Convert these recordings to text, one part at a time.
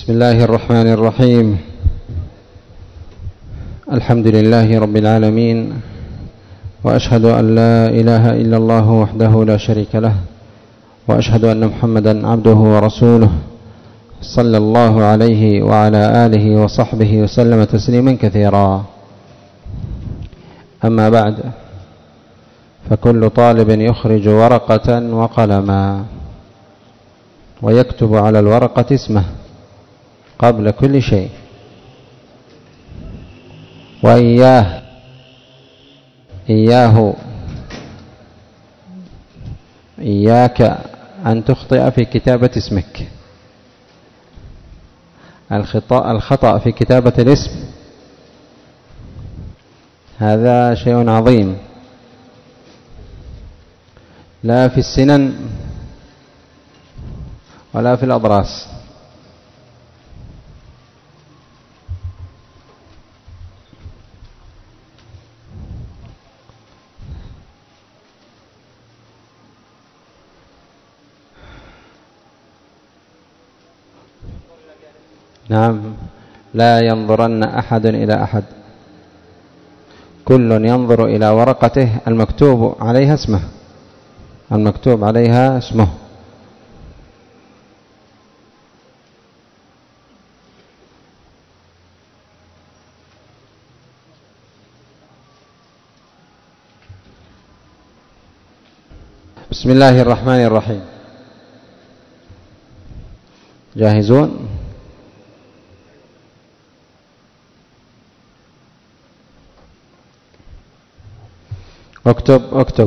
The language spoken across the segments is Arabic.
بسم الله الرحمن الرحيم. الحمد لله رب العالمين، وأشهد أن لا إله إلا الله وحده لا شريك له، وأشهد أن محمدا عبده ورسوله صلى الله عليه وعلى آله وصحبه وسلم تسليما كثيرا. أما بعد، فكل طالب يخرج ورقة وقلما ويكتب على الورقة اسمه قبل كل شيء، إياك أن تخطئ في كتابة اسمك. الخطأ في كتابة الاسم هذا شيء عظيم، لا في السنن ولا في الأضراس. نعم، لا ينظرن أحد إلى أحد، كل ينظر إلى ورقته المكتوب عليها اسمه. بسم الله الرحمن الرحيم. جاهزون؟ اكتب.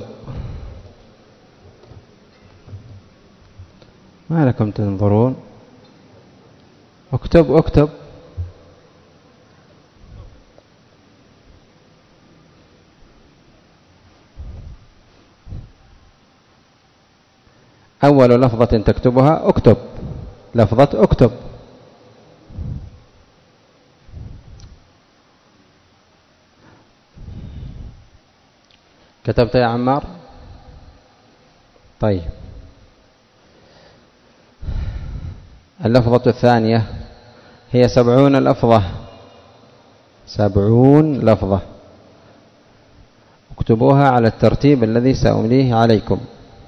ما لكم تنظرون؟ اكتب. أول لفظة تكتبها اكتب، لفظة اكتب. كتبت يا عمار؟ طيب، اللفظة الثانية هي 70 لفظة. 70 لفظة، اكتبوها على الترتيب الذي سأمليه عليكم.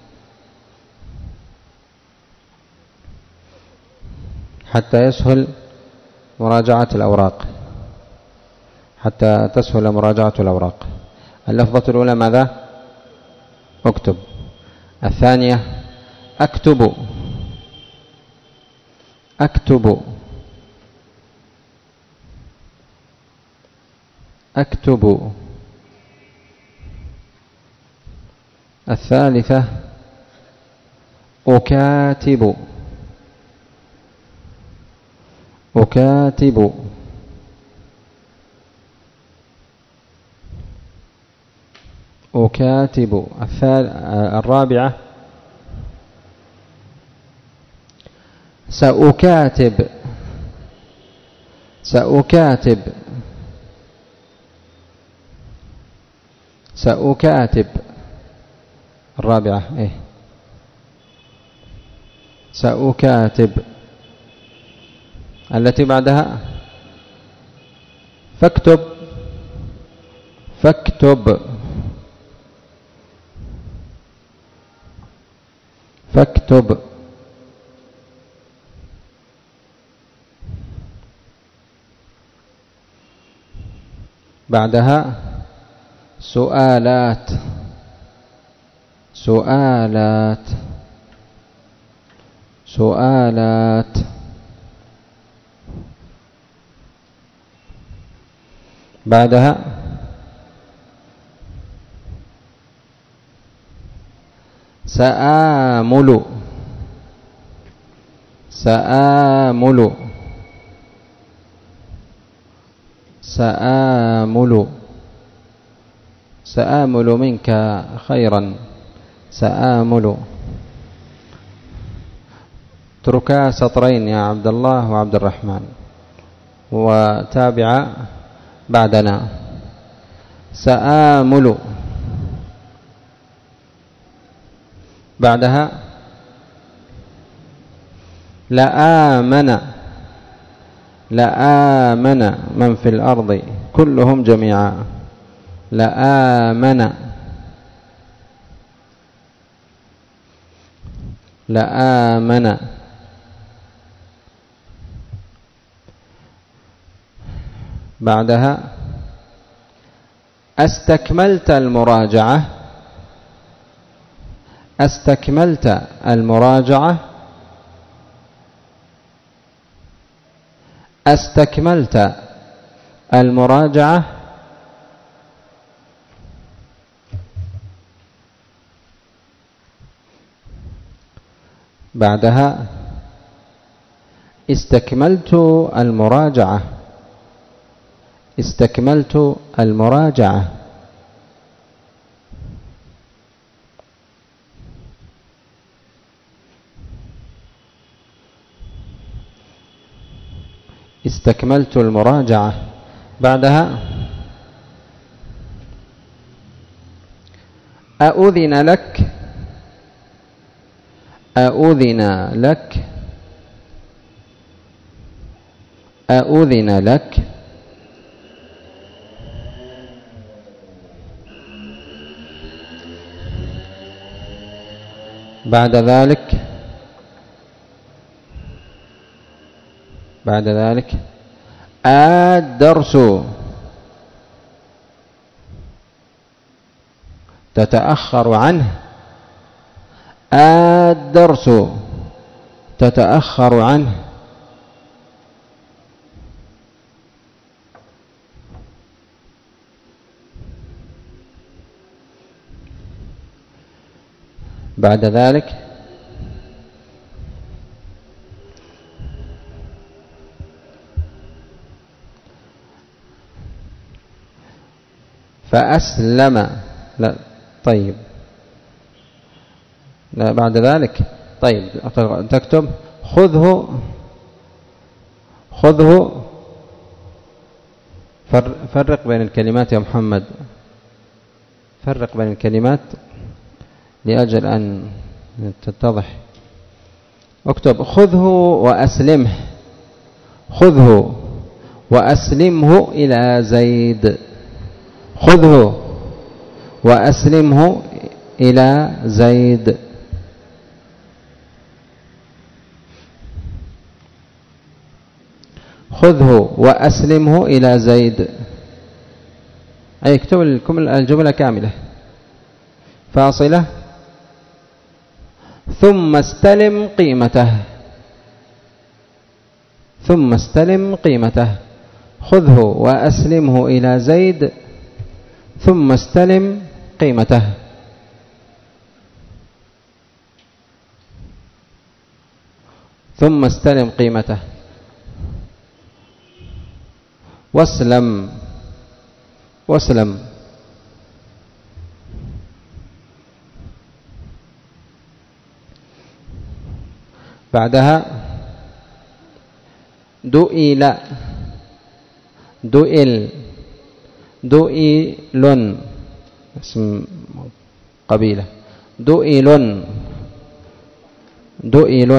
حتى تسهل مراجعة الأوراق. اللفظة الأولى ماذا؟ اكتب. الثانية أكتب. الثالثة أكاتب. الرابعة سأكاتب. الرابعة سأكاتب. التي بعدها فاكتب. بعدها سؤالات. بعدها سآمل. سآمل منك خيرا. سآمل. اتركا سطرين يا عبد الله وعبد الرحمن، وتابع بعدنا. سآمل. بعدها لآمن. لآمن من في الأرض كلهم جميعا. لآمن لآمن. بعدها استكملت المراجعة. استكملت المراجعة. استكملت المراجعة. بعدها استكملت المراجعة. استكملت المراجعة. استكملت المراجعة. بعدها أؤذن لك. أؤذن لك. أؤذن لك. بعد ذلك الدرس تتأخر عنه. الدرس تتأخر عنه. بعد ذلك فأسلم. لا طيب، لا بعد ذلك. طيب تكتب خذه. فرق بين الكلمات يا محمد، فرق بين الكلمات لأجل أن تتضح. اكتب خذه وأسلمه. خذه وأسلمه إلى زيد. خذه وأسلمه إلى زيد. خذه وأسلمه إلى زيد. أي اكتب الجملة كاملة فاصلة. ثم استلم قيمته. ثم استلم قيمته. خذه وأسلمه إلى زيد ثم استلم قيمته. ثم استلم قيمته. واسلم. واسلم. بعدها دؤل. دؤل. دؤل اسم قبيلة. دؤل. دؤل.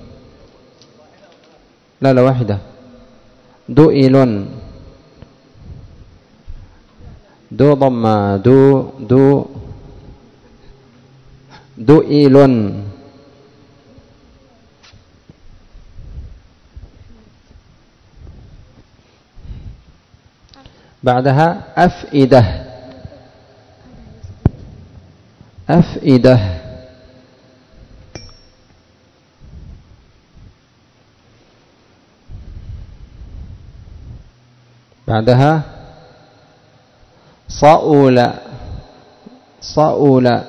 لا واحدة. دؤل. دو ضم دو دؤل. بعدها أفئدة. أفئدة. بعدها صؤول. صؤول.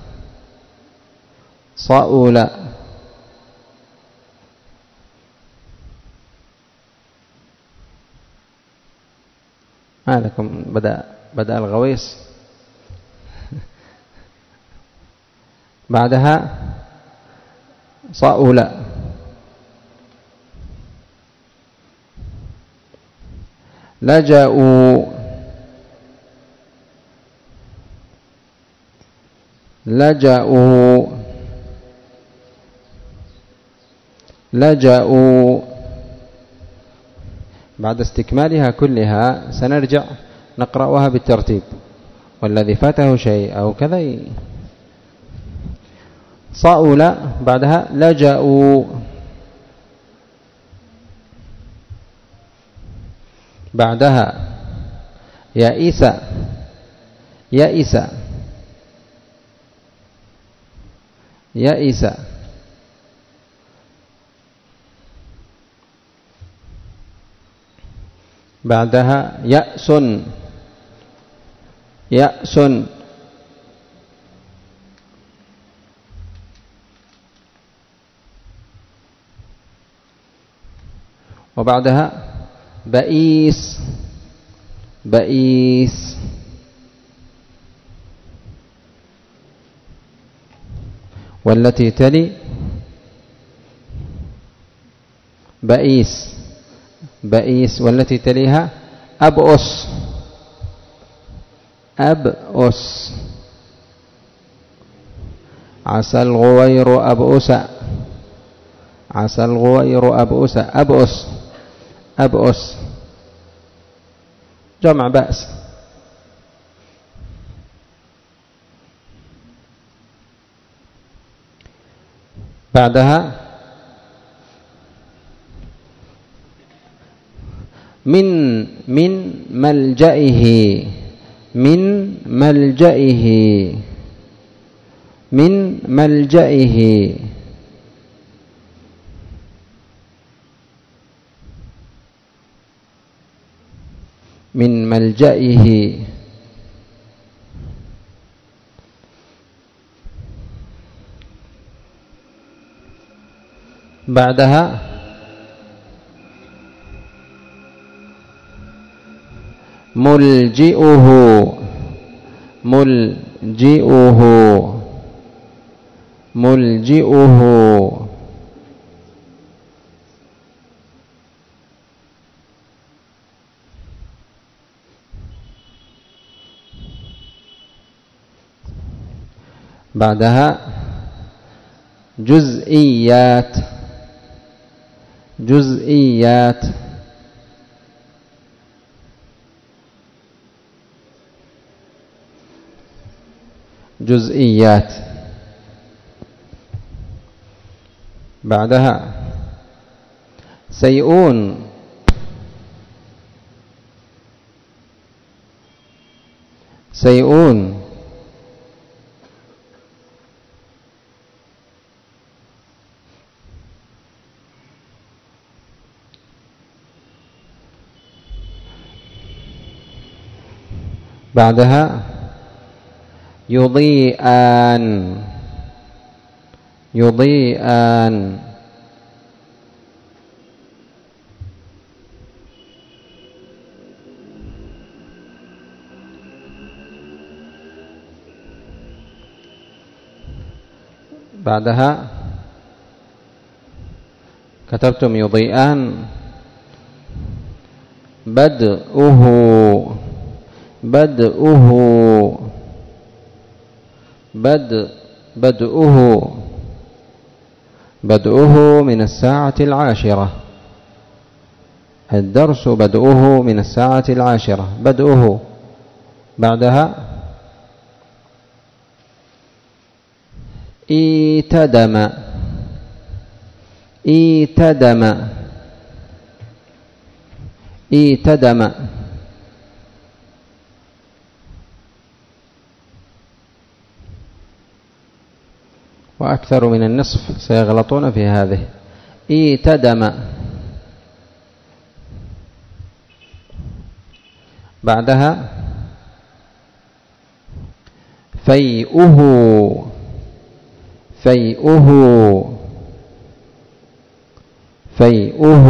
صؤول. ما لكم بدأ الغويص. بعدها صؤول. لجأوا. لجأوا. لجأوا. بعد استكمالها كلها سنرجع نقرأها بالترتيب، والذي فاته شيء أو كذا. صاؤل بعدها لجأوا، بعدها يائس، يائس، يائس، بعدها يأس، يأس، وبعدها بئيس، بئيس، والتي تلي بئيس، بئيس، والتي تليها أبؤس، أبؤس، عسى الغوير أبؤس، عسى الغوير أبؤس، أبؤس، أبؤس، جمع بأس. بعدها من ملجئه، من ملجئه، من ملجئه، من ملجئه، بعدها ملجئه، ملجئه، ملجئه، بعدها جزئيات، جزئيات، جزئيات، بعدها سيئون، سيئون، بعدها يضيئان، يضيئان، بعدها كتبتم يضيئان، بدؤه، بدؤه، بدؤه، بدؤه من الساعة العاشرة، الدرس بدؤه من الساعة العاشرة، بدؤه. بعدها ايتدم، ايتدم، ايتدم، وأكثر من النصف سيغلطون في هذه. ايتدم، بعدها فيئه، فيئه، فيئه،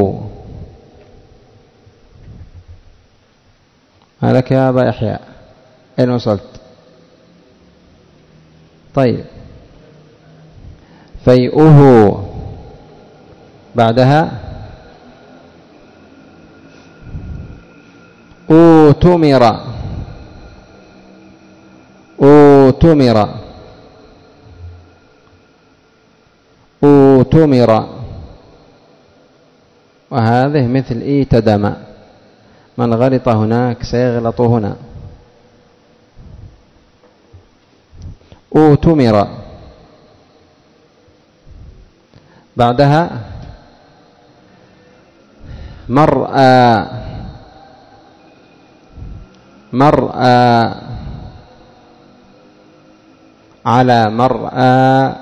ما لك يا أبا يحيى؟ أين وصلت؟ طيب، فيئه، بعدها أوتمر، أوتمر، أوتمر، وهذه مثل ايتدم، من غلط هناك سيغلط هنا. أوتمر، بعدها مرأى، مرأى على مرأى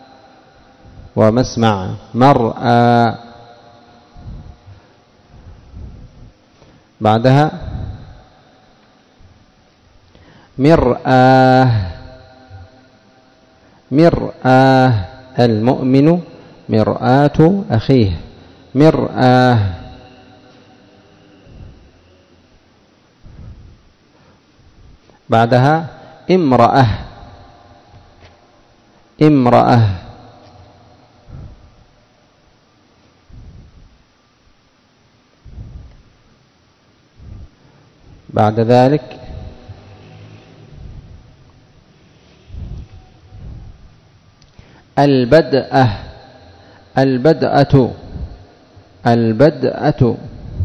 ومسمع، مرأى. بعدها مرآة، مرآة، المؤمن مرآة أخيه، مرآة. بعدها امرأة، امرأة. بعد ذلك البدءة، البدءة، البدءة،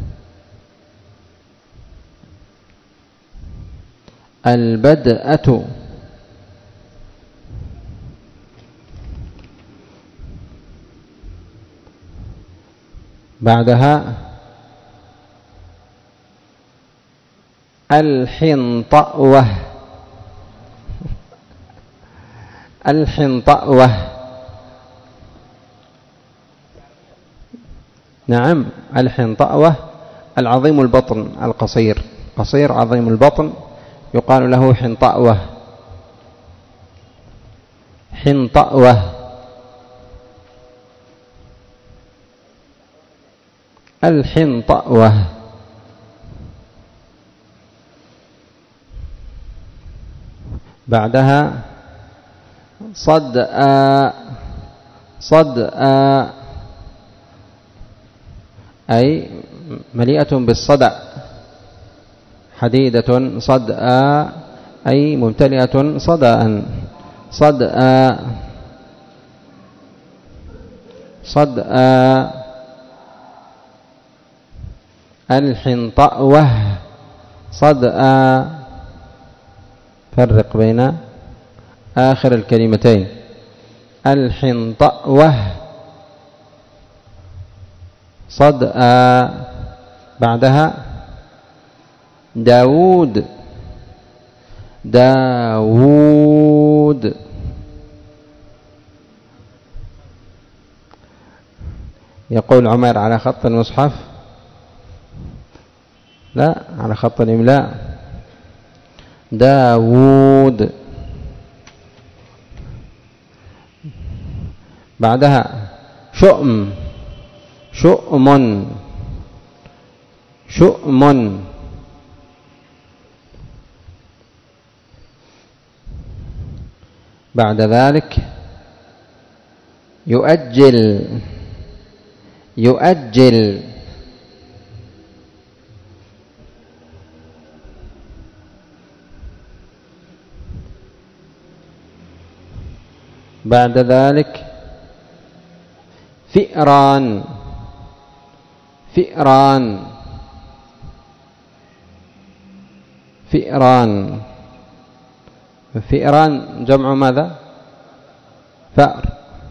البدءة. بعدها الحنطأوة، الحنطأوة. نعم، الحنطأوة العظيم البطن القصير، قصير عظيم البطن يقال له حنطأوة، حنطأوة. الحنطأوة. بعدها صدأ، صدأ أي مليئة بالصدأ، حديدة صدأ أي ممتلئة صدأ، صدأ، صدأ. الحنطأوة، صدأ. فرق بين آخر الكلمتين، الحنطأوة، صدأ. بعدها داود، داود. يقول عمر على خط المصحف، لا على خط الإملاء، داود. بعدها شؤم، شؤم، شؤم. بعد ذلك يؤجل، يؤجل. بعد ذلك فئران، فئران، فئران. فئران جمع ماذا؟ فأر،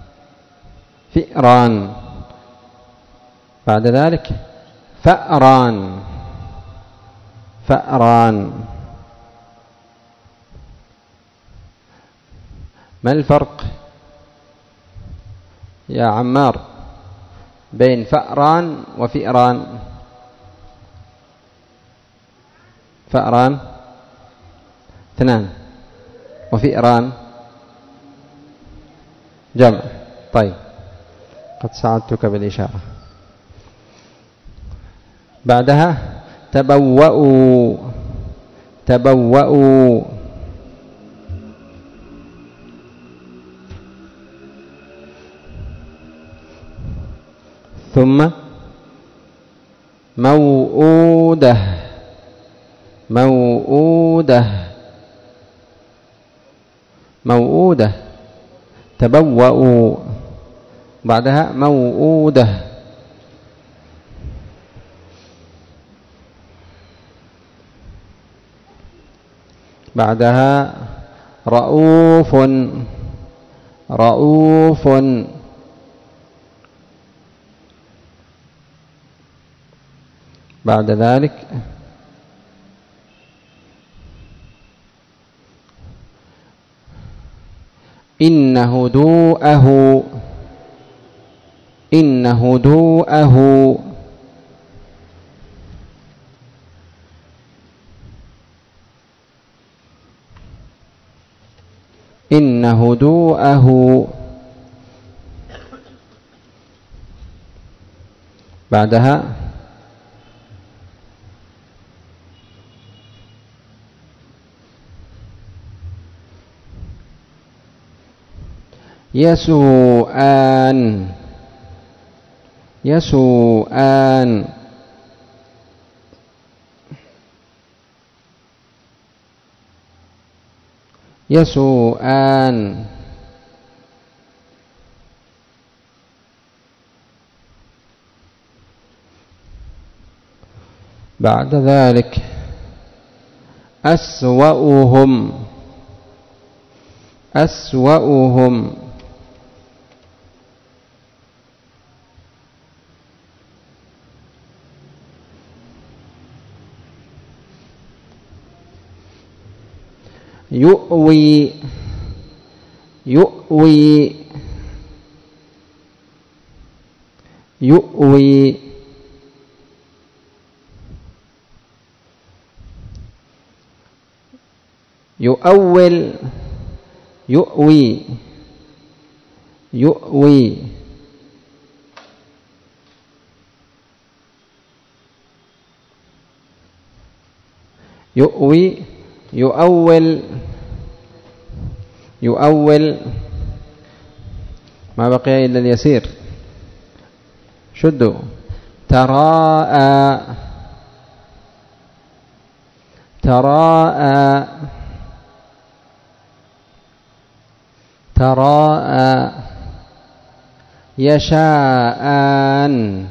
فئران. بعد ذلك فأران، فأران. ما الفرق يا عمار بين فأران وفئران؟ فأران اثنان، وفئران جمع. طيب، قد ساعدتك بالإشارة. بعدها تبوأوا، تبوأوا. ثم موؤودة، موؤودة، موؤودة. تبوأوا، بعدها موؤودة. بعدها رؤوف رؤوف، بعد ذلك إن هدوءه إن هدوءه، إن هدوءه، بعدها يسوءان يسوءان، يسوءان، بعد ذلك أسوأهم أسوأهم، يؤوي يؤوي يؤوي، يؤول يؤوي يؤوي، يؤوي يؤول يؤول، ما بقي إلا اليسير، شدوا. تراءى تراءى تراءى، يشاءان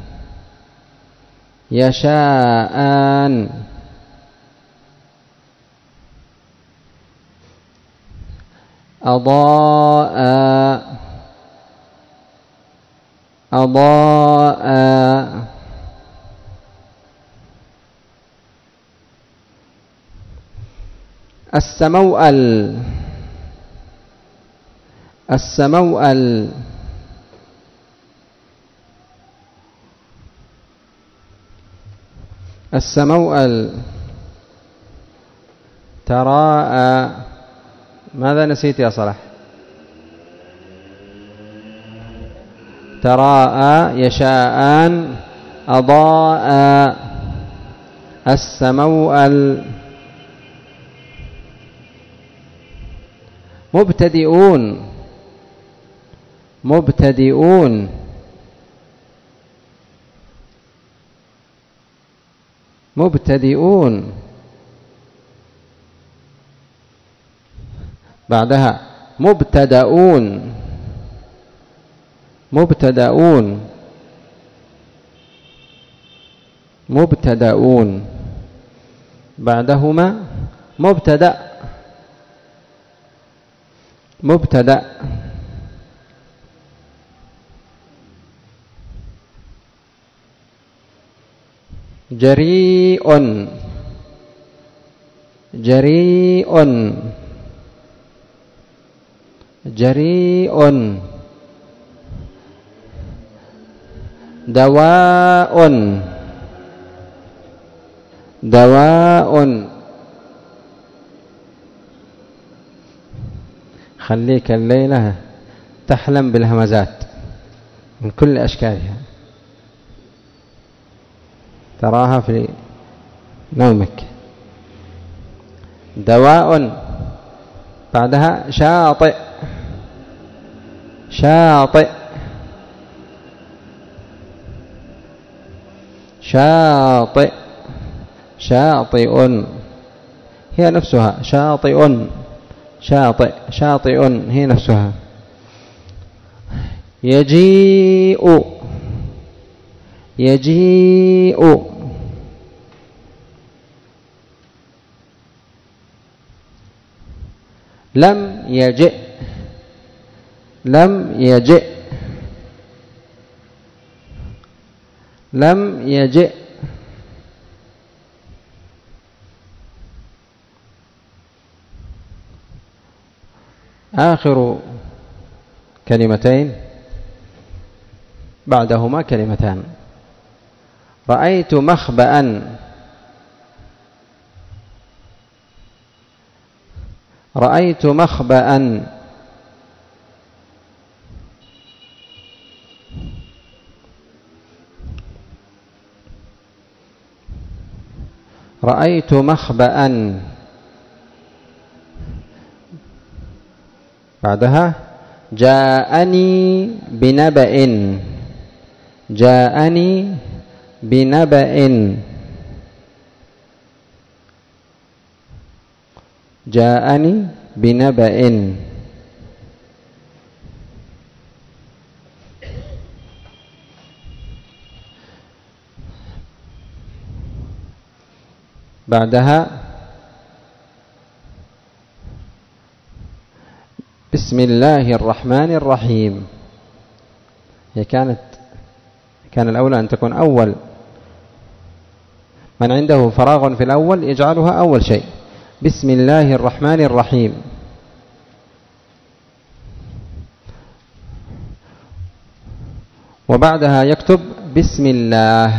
يشاءان، أضاء أضاء، السموأل السموأل، السموأل، تراءى. ماذا نسيت يا صلاح؟ تراءى، يشاءان، أضاء، السموأل. مبتدئون مبتدئون، مبتدئون، بعدها مبتدؤون مبتدؤون مبتدؤون، بعدهما مبتدأ مبتدأ، جريء جريء جريء، دواء دواء. خليك الليلة تحلم بالهمزات من كل أشكالها، تراها في نومك. دواء، بعدها شاطئ شاطئ شاطئ شاطئ، هي نفسها شاطئ شاطئ شاطئ، هي نفسها. يجيء يجيء، لم يجئ لم يجئ لم يجئ آخر كلمتين بعدهما كلمتان. رأيت مخبأ رأيت مخبأ رأيت مخبأ بعدها جاءني بنبأ جاءني بنبأ جاءني بنبأ بعدها بسم الله الرحمن الرحيم. هي كان الأولى أن تكون أول، من عنده فراغ في الأول يجعلها أول شيء، بسم الله الرحمن الرحيم. وبعدها يكتب بسم الله،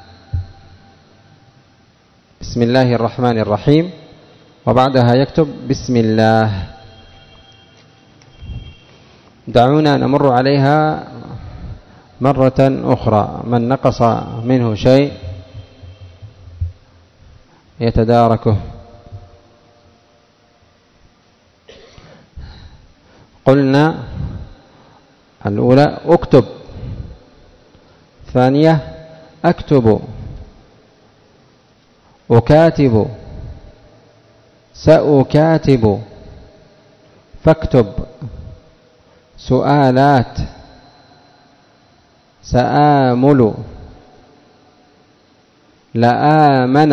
بسم الله الرحمن الرحيم، وبعدها يكتب بسم الله. دعونا نمر عليها مرة أخرى، من نقص منه شيء يتداركه. قلنا الأولى اكتب، ثانية أكتب، أكاتب، سأكاتب، فاكتب، سؤالات، سآمل، لآمن،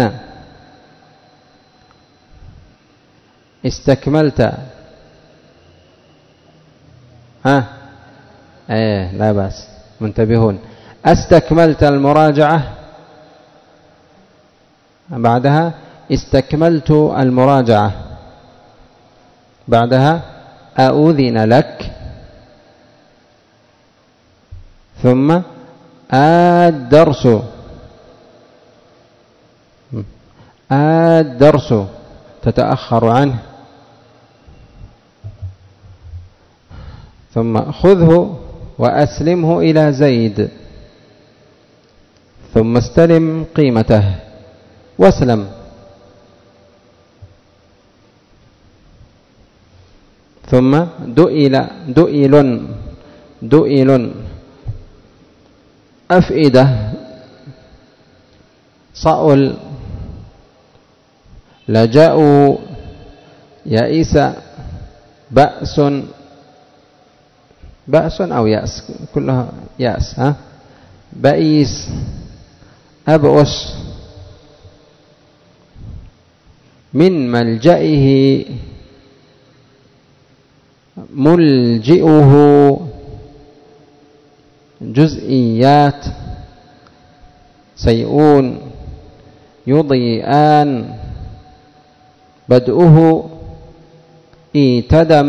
استكملت، لا بأس، منتبهون. استكملت المراجعة، بعدها استكملت المراجعة، بعدها أؤذن لك، ثم الدرس، الدرس تتأخر عنه، ثم خذه وأسلمه إلى زيد، ثم استلم قيمته واسلم. ثم دؤل أفئدة، صأل، لجأوا، يئس، بأس أو يأس، كلها يأس، بئيس، أبؤس. من ملجئه، ملجئه، جزئيات، سيئون، يضيئان، بدؤه، ايتدم،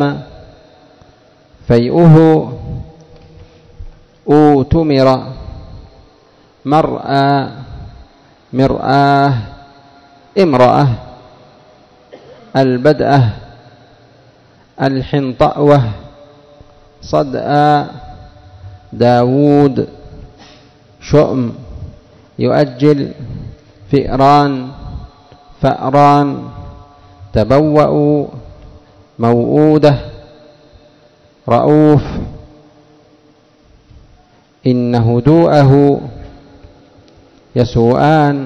فيئه، أوتمر، مرأى، مرآة، امرأة، البدأة، الحنطأوة، صدأ، داود، شؤم، يؤجل، فئران، فأران، تبوأوا، موؤودة، رؤوف، إن هدوءه، يسوءان،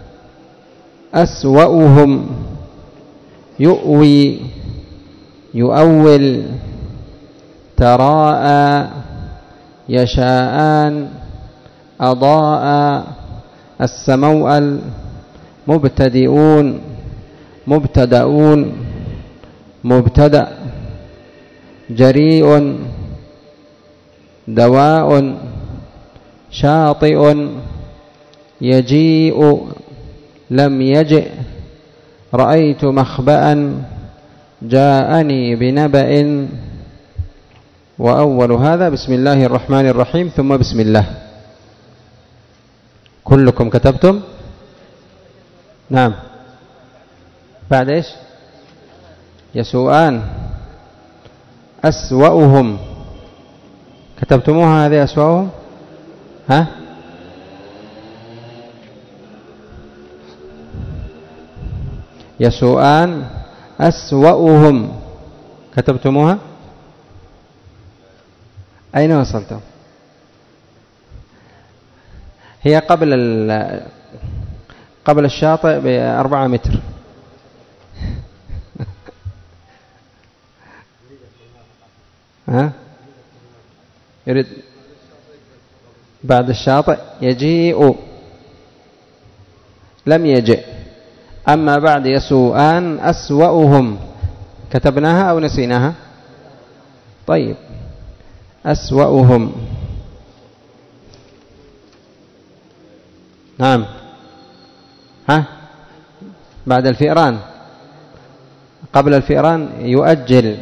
أسوأهم، يؤوي، يؤول، تراءى، يشاءان، أضاء، السموأل، مبتدئون، مبتدؤون، مبتدأ، جريء دواء شاطئ يجيء لم يجئ رأيت مخبأ جاءني بنبأ. وأول هذا بسم الله الرحمن الرحيم ثم بسم الله. كلكم كتبتم؟ نعم. بعد إيش؟ يسوءان أسوأهم. كتبتموها هذه أسوأهم؟ ها؟ يسوءان أسوأهم كتبتموها؟ أين وصلتم؟ هي قبل الشاطئ ب4 متر. ها؟ يريد بعد الشاطئ يجيء لم يجئ. أما بعد يسوءان أسوأهم كتبناها أو نسيناها؟ طيب أسوأهم. نعم. ها؟ بعد الفئران. قبل الفئران يؤجل.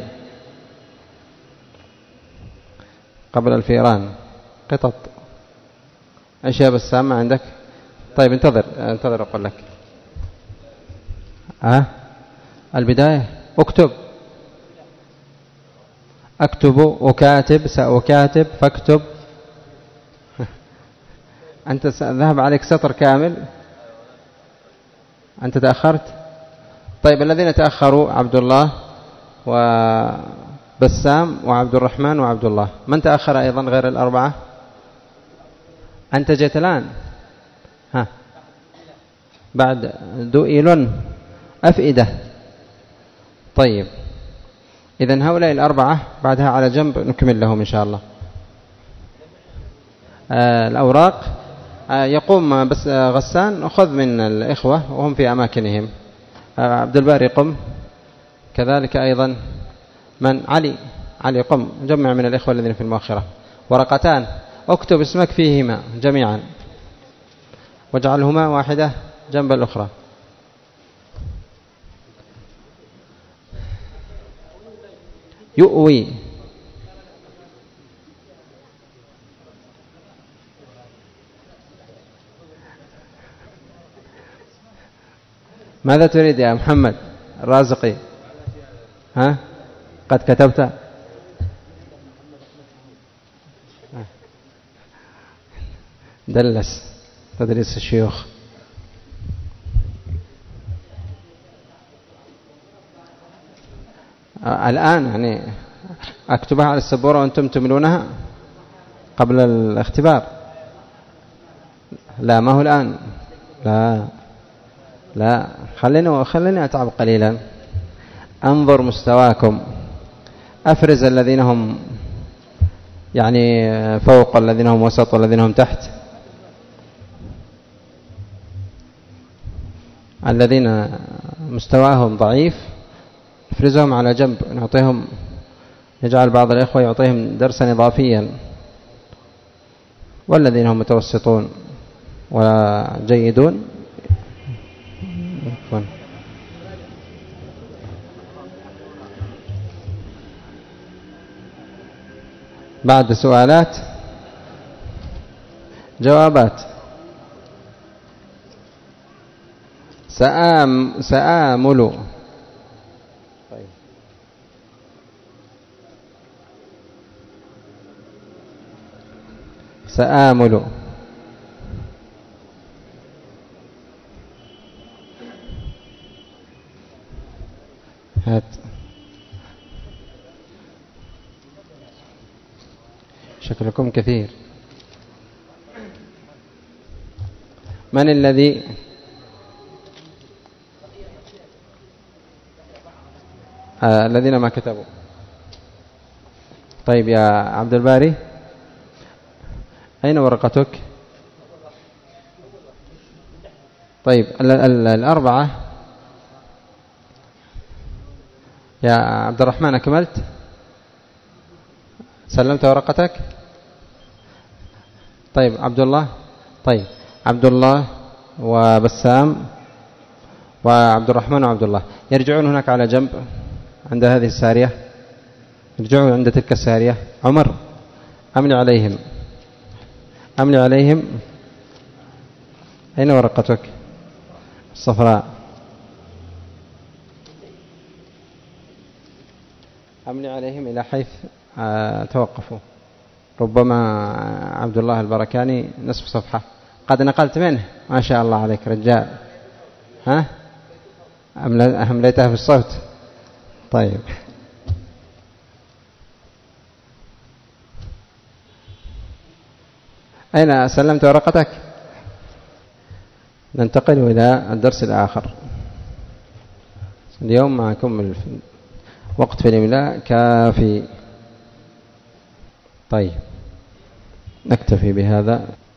قبل الفئران قطط. ايش يا بسام ما عندك؟ طيب انتظر اقول لك. البداية اكتب. اكتب اكاتب سأكاتب فاكتب. انت ذهب عليك سطر كامل. انت تأخرت. طيب الذين تأخروا عبد الله وبسام وعبد الرحمن وعبد الله. من تأخر أيضا غير الأربعة؟ أنت جئت الآن. بعد دؤيل أفئدة. طيب إذن هؤلاء الأربعة بعدها على جنب نكمل لهم إن شاء الله. الأوراق يقوم بس غسان خذ من الإخوة وهم في أماكنهم. عبد الباري قم. كذلك أيضا من علي قم جمع من الإخوة الذين في المؤخرة. ورقتان اكتب اسمك فيهما جميعا واجعلهما واحدة جنب الأخرى. يؤوي ماذا تريد يا محمد الرازقي؟ قد كتبت؟ دلس تدريس الشيوخ. الآن يعني أكتبها على السبورة وأنتم تملونها قبل الاختبار. لا ما هو الآن. لا خليني أتعب قليلا. أنظر مستواكم. أفرز الذين هم يعني فوق والذين هم وسط والذين هم تحت. الذين مستواهم ضعيف افرزهم على جنب. نجعل بعض الإخوة يعطيهم درسا إضافيا. والذين هم متوسطون وجيدون بعد سؤالات جوابات. سآمل. سآمل. هات شكلكم كثير. من الذي الذين ما كتبوا؟ طيب يا عبد الباري أين ورقتك؟ طيب الأربعة يا عبد الرحمن أكملت؟ سلمت ورقتك؟ طيب عبد الله، طيب عبد الله وبسام وعبد الرحمن وعبد الله يرجعون هناك على جنب عند هذه السارية، يرجعون عند تلك السارية. عمر أملي عليهم، أملي عليهم. أين ورقتك الصفراء؟ أملي عليهم إلى حيث توقفوا. ربما عبد الله البركاني نصف صفحة قد نقلت منه، ما شاء الله عليك رجال. ها أمليتها في الصوت؟ طيب أين سلمت ورقتك؟ ننتقل إلى الدرس الآخر. اليوم معكم وقت في الإملاء كافي. طيب نكتفي بهذا.